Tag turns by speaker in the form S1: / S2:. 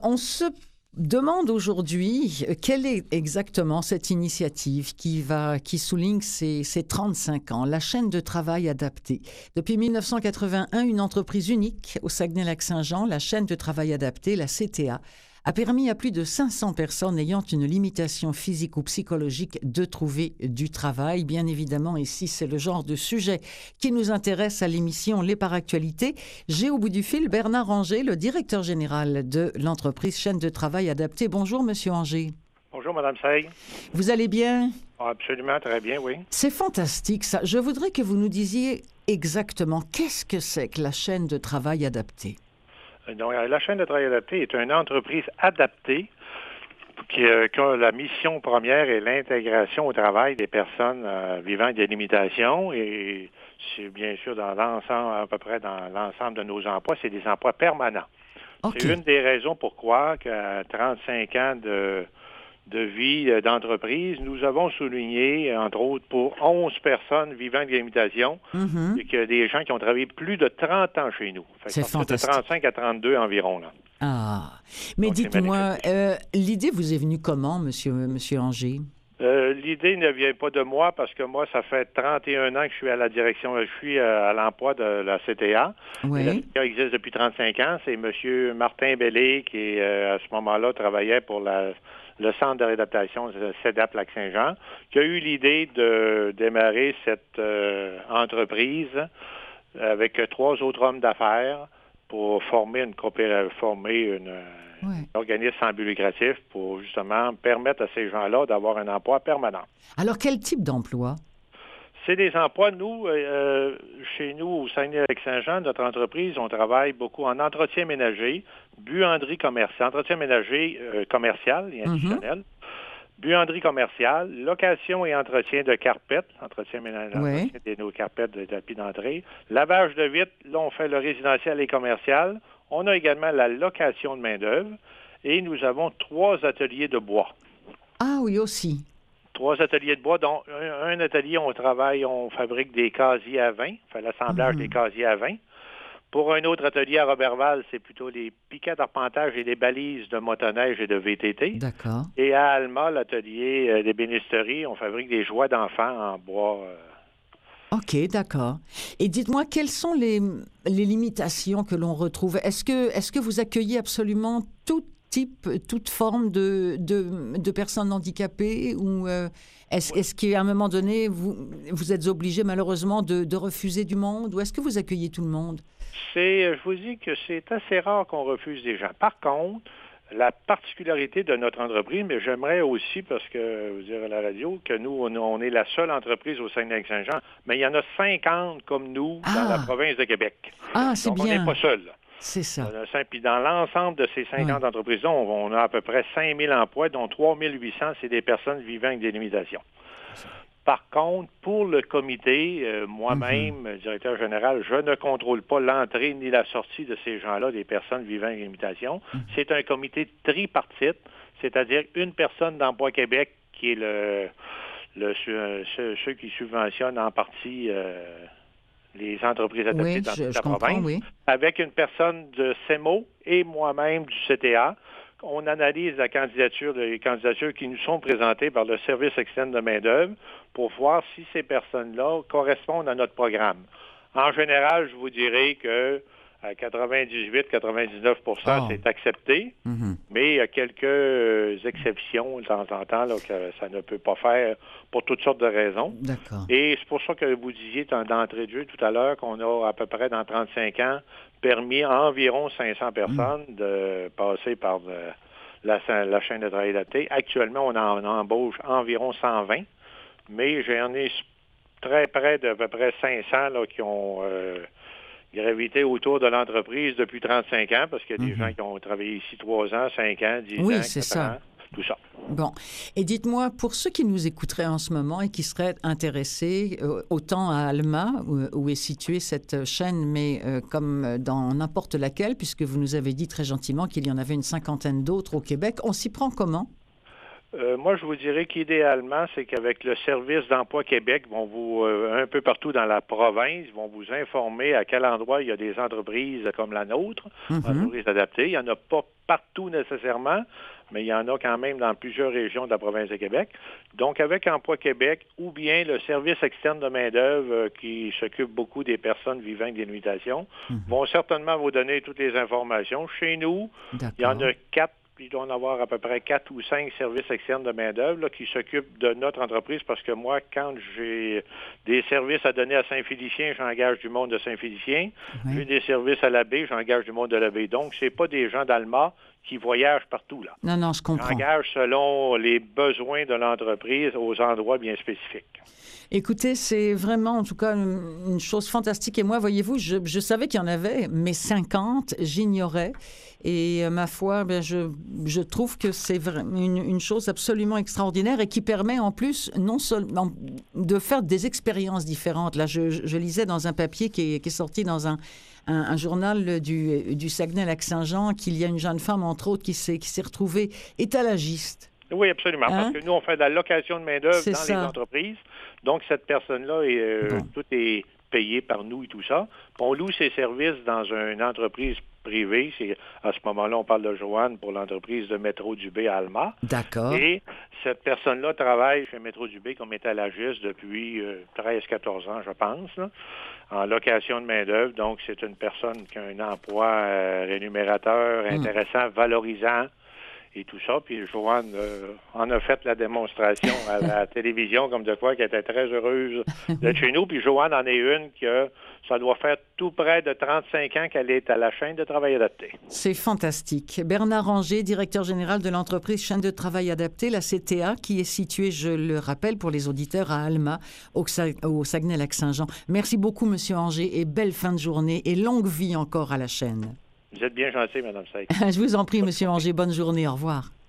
S1: On se demande aujourd'hui quelle est exactement cette initiative qui souligne ses 35 ans, la chaîne de travail adaptée. Depuis 1981, une entreprise unique au Saguenay-Lac-Saint-Jean, la chaîne de travail adaptée, la CTA, a permis à plus de 500 personnes ayant une limitation physique ou psychologique de trouver du travail. Bien évidemment, ici, c'est le genre de sujet qui nous intéresse à l'émission Les Par Actualité. J'ai au bout du fil Bernard Anger, le directeur général de l'entreprise Chaîne de Travail Adaptée. Bonjour, Monsieur Anger.
S2: Bonjour, Mme Sey.
S1: Vous allez bien?
S2: Absolument, très bien, oui.
S1: C'est fantastique, ça. Je voudrais que vous nous disiez exactement qu'est-ce que c'est que la chaîne de travail adaptée.
S2: Donc, la chaîne de travail adapté est une entreprise adaptée qui a la mission première est l'intégration au travail des personnes vivant avec des limitations et c'est bien sûr dans l'ensemble, à peu près dans l'ensemble de nos emplois, c'est des emplois permanents. Okay. C'est une des raisons pourquoi qu'à 35 ans de vie d'entreprise, nous avons souligné, entre autres, pour 11 personnes vivant avec des limitations, et qu'il y a des gens qui ont travaillé plus de 30 ans chez nous.
S1: C'est fantastique.
S2: De 35 à 32 environ, là.
S1: Ah, mais donc, dites-moi, l'idée vous est venue comment, monsieur Anger?
S2: L'idée ne vient pas de moi parce que moi, ça fait 31 ans que je suis à la direction, je suis à l'emploi de la CTA.
S1: Oui.
S2: La CTA existe depuis 35 ans. C'est M. Martin Bellé qui, à ce moment-là, travaillait pour le centre de réadaptation de CEDAP Lac-Saint-Jean, qui a eu l'idée de démarrer cette entreprise avec 3 autres hommes d'affaires pour former un organisme sans but lucratif pour justement permettre à ces gens-là d'avoir un emploi permanent.
S1: Alors, quel type d'emploi?
S2: C'est des emplois, nous, chez nous, au Saguenay-Lac-Saint-Jean, notre entreprise, on travaille beaucoup en entretien ménager, buanderie commerciale, entretien ménager commercial et institutionnel, buanderie commerciale, location et entretien de carpettes, entretien ménager, entretien de nos carpettes de tapis d'entrée, lavage de vitres, là, on fait le résidentiel et commercial. On a également la location de main-d'œuvre et nous avons 3 ateliers de bois.
S1: Ah oui, aussi.
S2: 3 ateliers de bois, dont un atelier, on fabrique des casiers à vin, on fait l'assemblage des casiers à vin. Pour un autre atelier à Roberval, c'est plutôt les piquets d'arpentage et les balises de motoneige et de VTT.
S1: D'accord.
S2: Et à Alma, l'atelier des bénisteries, on fabrique des joies d'enfants en bois.
S1: OK, d'accord. Et dites-moi, quelles sont les limitations que l'on retrouve? Est-ce que vous accueillez absolument tout type, toute forme de personnes handicapées ou est-ce qu'à un moment donné, vous êtes obligé malheureusement de refuser du monde ou est-ce que vous accueillez tout le monde?
S2: Je vous dis que c'est assez rare qu'on refuse des gens. Par contre, la particularité de notre entreprise, mais j'aimerais aussi, parce que vous direz à la radio, que nous, on est la seule entreprise au Saguenay-Lac-Saint-Jean, mais il y en a 50 comme nous dans la province de Québec.
S1: Ah, c'est
S2: donc,
S1: bien.
S2: On n'est pas seul.
S1: C'est ça.
S2: Puis dans l'ensemble de ces 50 entreprises-là, on a à peu près 5 000 emplois, dont 3 800, c'est des personnes vivant avec des limitations. Par contre, pour le comité, moi-même, directeur général, je ne contrôle pas l'entrée ni la sortie de ces gens-là, des personnes vivant avec des limitations. C'est un comité tripartite, c'est-à-dire une personne d'Emploi Québec qui est ceux qui subventionnent en partie les entreprises adaptées dans toute la province, avec une personne de CEMO et moi-même du CTA. On analyse les candidatures qui nous sont présentées par le service externe de main-d'œuvre pour voir si ces personnes-là correspondent à notre programme. En général, je vous dirais que à 98-99 c'est accepté, mais il y a quelques exceptions de temps en temps là, que ça ne peut pas faire pour toutes sortes de raisons.
S1: D'accord.
S2: Et c'est pour ça que vous disiez d'entrée de jeu tout à l'heure qu'on a à peu près dans 35 ans permis à environ 500 personnes de passer par la chaîne de travail adapté. Actuellement, on en embauche environ 120, mais j'en ai très près d'à peu près 500 là, qui ont gravité autour de l'entreprise depuis 35 ans, parce qu'il y a des gens qui ont travaillé ici 3 ans, 5 ans, 10 ans, 4 ans, tout ça.
S1: Bon. Et dites-moi, pour ceux qui nous écouteraient en ce moment et qui seraient intéressés, autant à Alma, où est située cette chaîne, mais comme dans n'importe laquelle, puisque vous nous avez dit très gentiment qu'il y en avait une 50aine d'autres au Québec, on s'y prend comment?
S2: Moi, je vous dirais qu'idéalement, c'est qu'avec le service d'emploi Québec, vont vous un peu partout dans la province, vont vous informer à quel endroit il y a des entreprises comme la nôtre, entreprises adaptées. Il n'y en a pas partout nécessairement, mais il y en a quand même dans plusieurs régions de la province de Québec. Donc, avec Emploi Québec ou bien le service externe de main-d'œuvre qui s'occupe beaucoup des personnes vivant avec des limitations, vont certainement vous donner toutes les informations. Chez nous, il y en a 4. Il doit en avoir à peu près 4 ou 5 services externes de main-d'œuvre qui s'occupent de notre entreprise parce que moi, quand j'ai des services à donner à Saint-Félicien, j'engage du monde de Saint-Félicien. Oui. J'ai des services à la baie, j'engage du monde de la baie. Donc, c'est pas des gens d'Alma qui voyagent partout, là.
S1: Non, je comprends.
S2: J'engage selon les besoins de l'entreprise aux endroits bien spécifiques.
S1: Écoutez, c'est vraiment, en tout cas, une chose fantastique. Et moi, voyez-vous, je savais qu'il y en avait, mais 50, j'ignorais. Et ma foi, je trouve que c'est une chose absolument extraordinaire et qui permet en plus non seulement de faire des expériences différentes. Là, je lisais dans un papier qui est sorti dans un journal du Saguenay-Lac-Saint-Jean qu'il y a une jeune femme, entre autres, qui s'est retrouvée étalagiste.
S2: Oui, absolument. Parce que nous, on fait de la location de main-d'œuvre dans les entreprises. Donc, cette personne-là, tout est payé par nous et tout ça. Puis on loue ses services dans une entreprise privée. À ce moment-là, on parle de Joanne pour l'entreprise de Métro Dubé à Alma.
S1: D'accord.
S2: Et cette personne-là travaille chez Métro Dubé comme étalagiste depuis 13-14 ans, je pense, là, en location de main-d'œuvre. Donc, c'est une personne qui a un emploi rémunérateur, intéressant, valorisant. Et tout ça. Puis Joanne en a fait la démonstration à la télévision, comme de quoi qu'elle était très heureuse d'être chez nous. Puis Joanne en est une que ça doit faire tout près de 35 ans qu'elle est à la chaîne de travail adapté.
S1: C'est fantastique. Bernard Ranger, directeur général de l'entreprise Chaîne de travail adapté, la CTA, qui est située, je le rappelle pour les auditeurs, à Alma, au Saguenay-Lac-Saint-Jean. Merci beaucoup, Monsieur Ranger, et belle fin de journée et longue vie encore à la chaîne.
S2: Vous êtes bien gentil, Mme Seck.
S1: Je vous en prie, Monsieur Ranger. Bonne journée. Au revoir.